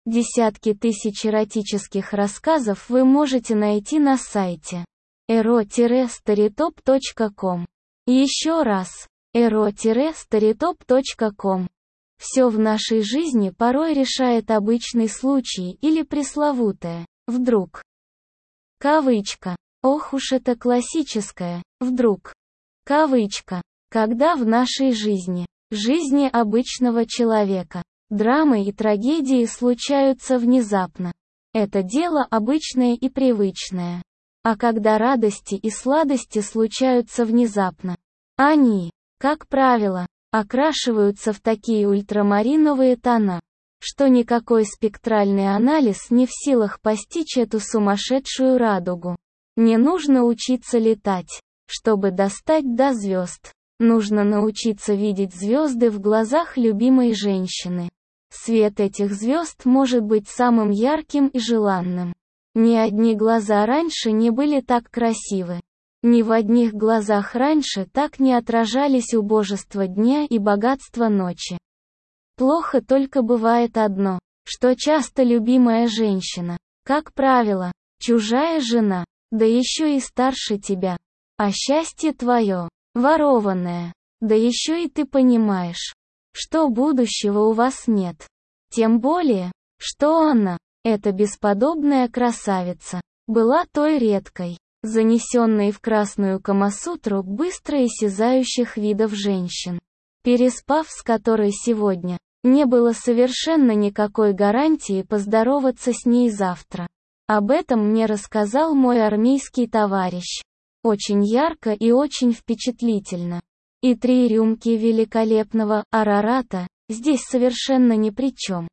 Десятки тысяч эротических рассказов вы можете найти на сайте ero-storytop.com. Еще раз, ero-storytop.com. Все в нашей жизни порой решает обычный случай или пресловутое «вдруг». Кавычка. Ох уж это классическое «вдруг». Кавычка. Когда в нашей жизни обычного человека, драмы и трагедии случаются внезапно. Это дело обычное и привычное. А когда радости и сладости случаются внезапно, они, как правило, окрашиваются в такие ультрамариновые тона, что никакой спектральный анализ не в силах постичь эту сумасшедшую радугу. Не нужно учиться летать, чтобы достать до звезд. Нужно научиться видеть звезды в глазах любимой женщины. Свет этих звезд может быть самым ярким и желанным. Ни одни глаза раньше не были так красивы. Ни в одних глазах раньше так не отражались убожество дня и богатство ночи. Плохо только бывает одно, что часто любимая женщина, как правило, чужая жена, да еще и старше тебя. А счастье твое, ворованное, да еще и ты понимаешь, что будущего у вас нет. Тем более, что она, эта бесподобная красавица, была той редкой, занесенной в красную камасутру быстро исчезающих видов женщин, переспав с которой сегодня, не было совершенно никакой гарантии поздороваться с ней завтра. Об этом мне рассказал мой армейский товарищ. Очень ярко и очень впечатлительно. И 3 рюмки великолепного арарата здесь совершенно ни при чем.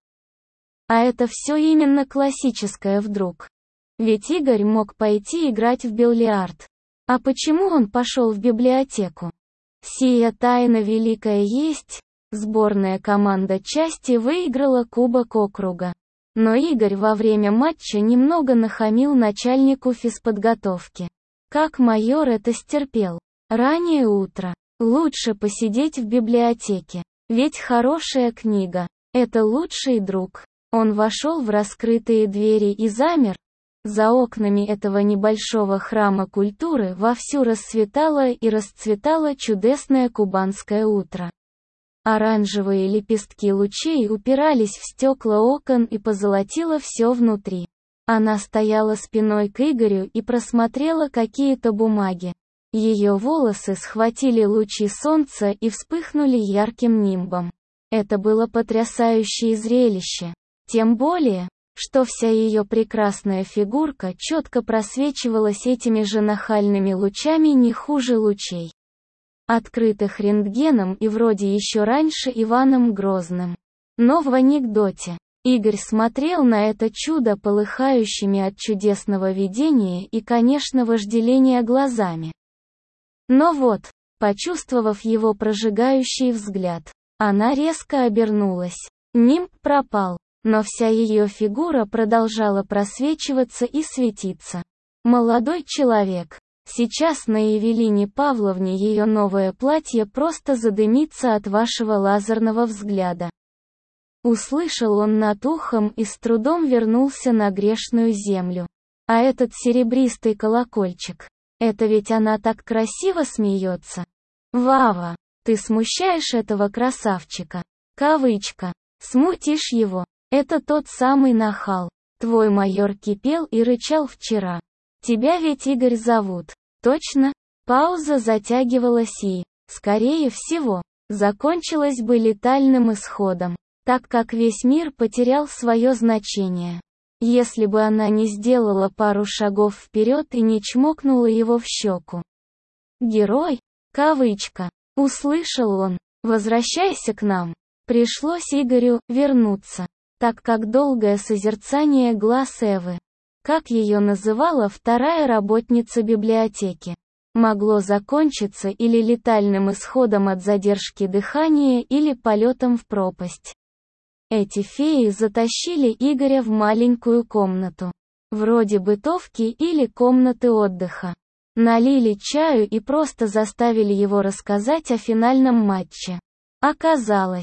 А это все именно классическое вдруг. Ведь Игорь мог пойти играть в бильярд. А почему он пошел в библиотеку? Сия тайна великая есть. Сборная команда части выиграла Кубок округа. Но Игорь во время матча немного нахамил начальнику физподготовки. Как майор это стерпел? Раннее утро. Лучше посидеть в библиотеке. Ведь хорошая книга – это лучший друг. Он вошел в раскрытые двери и замер. За окнами этого небольшого храма культуры вовсю расцветало и расцветало чудесное кубанское утро. Оранжевые лепестки лучей упирались в стекла окон и позолотило все внутри. Она стояла спиной к Игорю и просмотрела какие-то бумаги. Ее волосы схватили лучи солнца и вспыхнули ярким нимбом. Это было потрясающее зрелище. Тем более, что вся ее прекрасная фигурка четко просвечивалась этими же нахальными лучами не хуже лучей, открытых рентгеном и вроде еще раньше Иваном Грозным. Но в анекдоте Игорь смотрел на это чудо полыхающими от чудесного видения и, конечно, вожделения глазами. Но вот, почувствовав его прожигающий взгляд, она резко обернулась. Нимб пропал, но вся ее фигура продолжала просвечиваться и светиться. Молодой человек. Сейчас на Евелине Павловне ее новое платье просто задымится от вашего лазерного взгляда. Услышал он над ухом и с трудом вернулся на грешную землю. А этот серебристый колокольчик. Это ведь она так красиво смеется. Вава, ты смущаешь этого красавчика. Кавычка. Смутишь его. Это тот самый нахал. Твой майор кипел и рычал вчера. Тебя ведь Игорь зовут. Точно? Пауза затягивалась и, скорее всего, закончилась бы летальным исходом, так как весь мир потерял свое значение. Если бы она не сделала пару шагов вперед и не чмокнула его в щеку. Герой? Кавычка. Услышал он. Возвращайся к нам. Пришлось Игорю вернуться, так как долгое созерцание глаз Эвы, как ее называла вторая работница библиотеки, могло закончиться или летальным исходом от задержки дыхания или полетом в пропасть. Эти феи затащили Игоря в маленькую комнату, вроде бытовки или комнаты отдыха. Налили чаю и просто заставили его рассказать о финальном матче. Оказалось,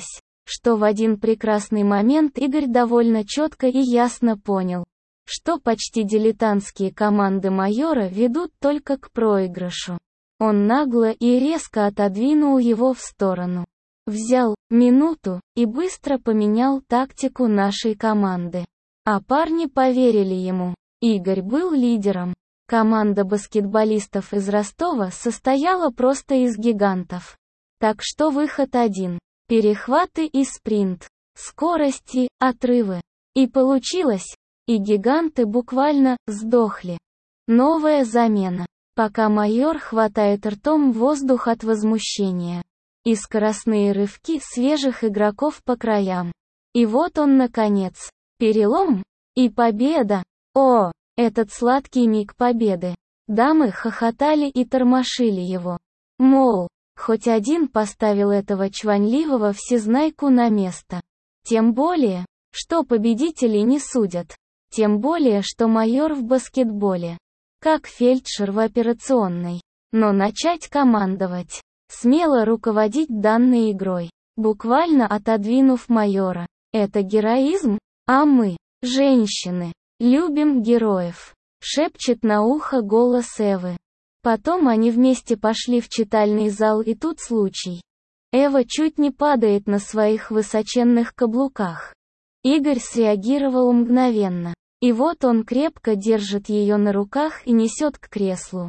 что в один прекрасный момент Игорь довольно четко и ясно понял, что почти дилетантские команды майора ведут только к проигрышу. Он нагло и резко отодвинул его в сторону. Взял минуту и быстро поменял тактику нашей команды. А парни поверили ему. Игорь был лидером. Команда баскетболистов из Ростова состояла просто из гигантов. Так что выход один. Перехваты и спринт. Скорости, отрывы. И получилось. И гиганты буквально сдохли. Новая замена. Пока майор хватает ртом воздух от возмущения. И скоростные рывки свежих игроков по краям. И вот он наконец. Перелом. И победа. О, этот сладкий миг победы. Дамы хохотали и тормошили его. Мол, хоть один поставил этого чванливого всезнайку на место. Тем более, что победителей не судят. Тем более, что майор в баскетболе. Как фельдшер в операционной. Но начать командовать. Смело руководить данной игрой. Буквально отодвинув майора. Это героизм? А мы, женщины, любим героев. Шепчет на ухо голос Эвы. Потом они вместе пошли в читальный зал, и тут случай. Эва чуть не падает на своих высоченных каблуках. Игорь среагировал мгновенно. И вот он крепко держит ее на руках и несет к креслу.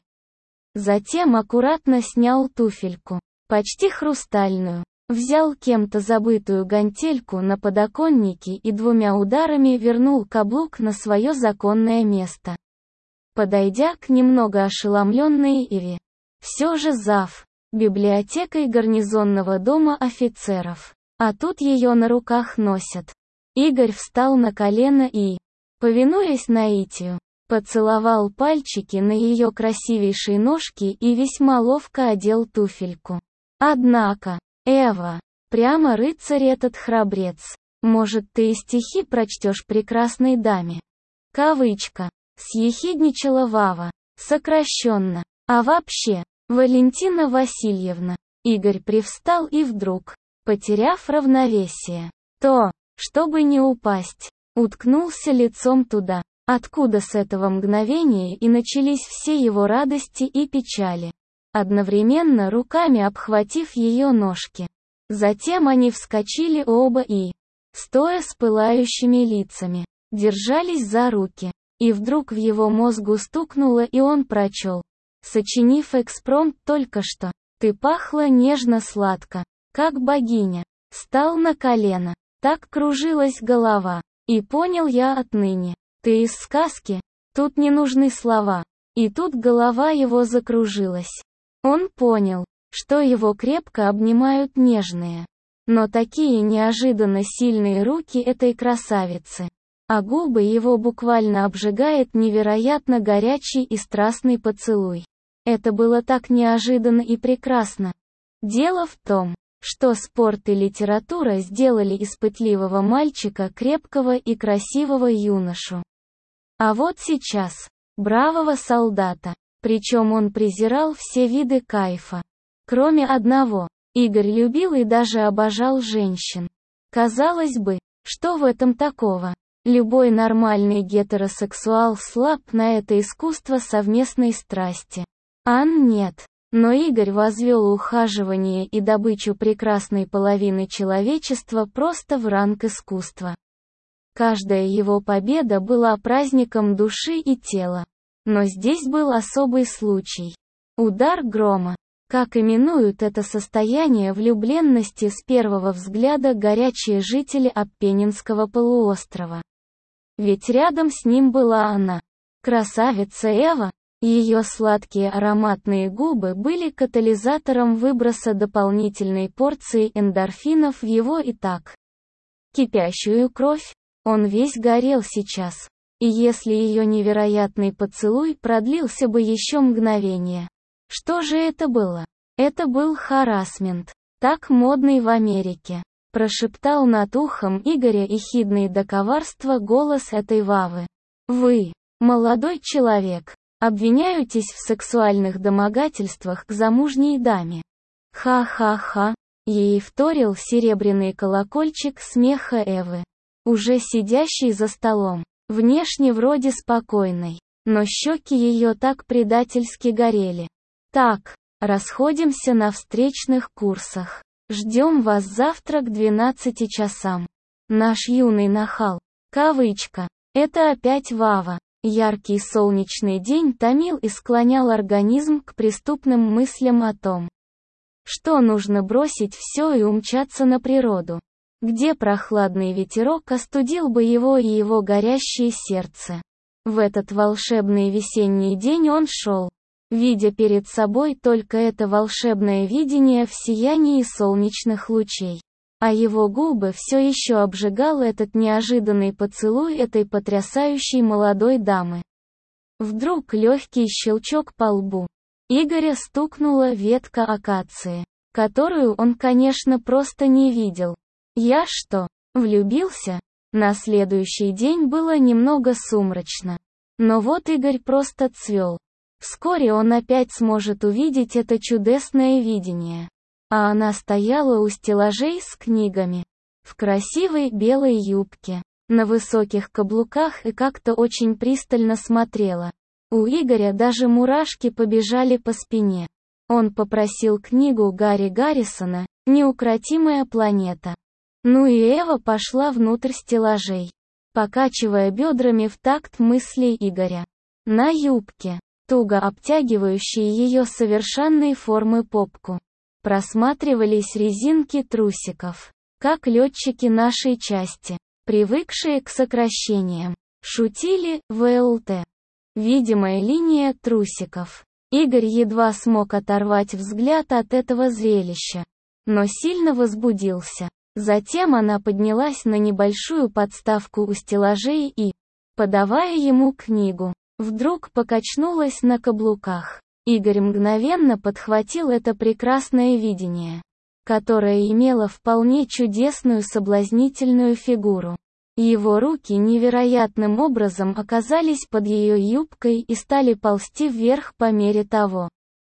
Затем аккуратно снял туфельку, почти хрустальную, взял кем-то забытую гантельку на подоконнике и 2 ударами вернул каблук на свое законное место. Подойдя к немного ошеломленной Еве, все же зав. Библиотекой гарнизонного дома офицеров, а тут ее на руках носят. Игорь встал на колено и, повинуясь наитию, поцеловал пальчики на ее красивейшей ножке и весьма ловко одел туфельку. Однако, Эва, прямо рыцарь этот храбрец. Может, ты и стихи прочтешь прекрасной даме? Кавычка. Съехидничала Вава. Сокращенно. А вообще, Валентина Васильевна. Игорь привстал и вдруг, потеряв равновесие, чтобы не упасть, уткнулся лицом туда, откуда с этого мгновения и начались все его радости и печали, одновременно руками обхватив ее ножки. Затем они вскочили оба и, стоя с пылающими лицами, держались за руки. И вдруг в его мозгу стукнуло, и он прочел, сочинив экспромт только что: «Ты пахла нежно-сладко, как богиня». Стал на колено, так кружилась голова. И понял я отныне, ты из сказки, тут не нужны слова. И тут голова его закружилась. Он понял, что его крепко обнимают нежные, но такие неожиданно сильные руки этой красавицы. А губы его буквально обжигает невероятно горячий и страстный поцелуй. Это было так неожиданно и прекрасно. Дело в том, что спорт и литература сделали из пытливого мальчика крепкого и красивого юношу. А вот сейчас, бравого солдата, причем он презирал все виды кайфа. Кроме одного, Игорь любил и даже обожал женщин. Казалось бы, что в этом такого? Любой нормальный гетеросексуал слаб на это искусство совместной страсти. Нет. Но Игорь возвел ухаживание и добычу прекрасной половины человечества просто в ранг искусства. Каждая его победа была праздником души и тела. Но здесь был особый случай. Удар грома. Как именуют это состояние влюбленности с первого взгляда горячие жители Аппенинского полуострова. Ведь рядом с ним была она. Красавица Эва. Ее сладкие ароматные губы были катализатором выброса дополнительной порции эндорфинов в его и так кипящую кровь. Он весь горел сейчас. И если ее невероятный поцелуй продлился бы еще мгновение. Что же это было? Это был харассмент, так модный в Америке. Прошептал над ухом Игоря ехидный до коварства голос этой Вавы. Вы, молодой человек, обвиняетесь в сексуальных домогательствах к замужней даме. Ха-ха-ха. Ей вторил серебряный колокольчик смеха Эвы, уже сидящей за столом, внешне вроде спокойной, но щеки ее так предательски горели. «Так, расходимся на встречных курсах. Ждем вас завтра к 12 часам. Наш юный нахал». Кавычка. Это опять Вава. Яркий солнечный день томил и склонял организм к преступным мыслям о том, что нужно бросить все и умчаться на природу, где прохладный ветерок остудил бы его и его горящее сердце. В этот волшебный весенний день он шел, видя перед собой только это волшебное видение в сиянии солнечных лучей. А его губы все еще обжигал этот неожиданный поцелуй этой потрясающей молодой дамы. Вдруг легкий щелчок по лбу. Игоря стукнула ветка акации, которую он, конечно, просто не видел. «Я что, влюбился?» На следующий день было немного сумрачно. Но вот Игорь просто цвел. Вскоре он опять сможет увидеть это чудесное видение. А она стояла у стеллажей с книгами, в красивой белой юбке, на высоких каблуках и как-то очень пристально смотрела. У Игоря даже мурашки побежали по спине. Он попросил книгу Гарри Гаррисона «Неукротимая планета». Ну и Эва пошла внутрь стеллажей, покачивая бедрами в такт мыслей Игоря. На юбке, туго обтягивающей ее совершенной формы попку, просматривались резинки трусиков, как летчики нашей части, привыкшие к сокращениям, шутили ВЛТ. Видимая линия трусиков. Игорь едва смог оторвать взгляд от этого зрелища, но сильно возбудился. Затем она поднялась на небольшую подставку у стеллажей и, подавая ему книгу, вдруг покачнулась на каблуках. Игорь мгновенно подхватил это прекрасное видение, которое имело вполне чудесную соблазнительную фигуру. Его руки невероятным образом оказались под ее юбкой и стали ползти вверх по мере того,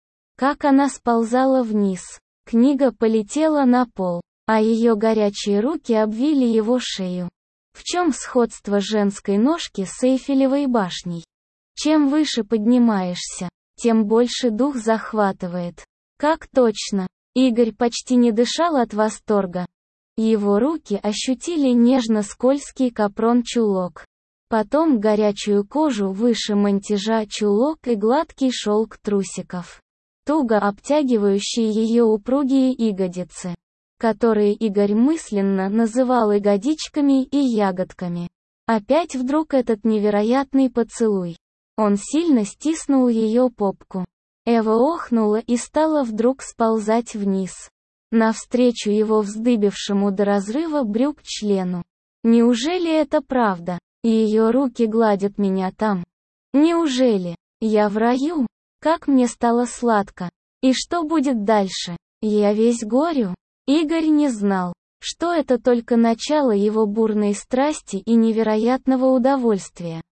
как она сползала вниз. Книга полетела на пол, а ее горячие руки обвили его шею. В чем сходство женской ножки с Эйфелевой башней? Чем выше поднимаешься, тем больше дух захватывает. Как точно! Игорь почти не дышал от восторга. Его руки ощутили нежно-скользкий капрон-чулок. Потом горячую кожу выше мантижа чулок и гладкий шелк трусиков, туго обтягивающие ее упругие ягодицы, которые Игорь мысленно называл ягодичками и ягодками. Опять вдруг этот невероятный поцелуй. Он сильно стиснул ее попку. Эва охнула и стала вдруг сползать вниз, навстречу его вздыбившему до разрыва брюк члену. Неужели это правда? Ее руки гладят меня там. Неужели я в раю? Как мне стало сладко. И что будет дальше? Я весь горю? Игорь не знал, что это только начало его бурной страсти и невероятного удовольствия.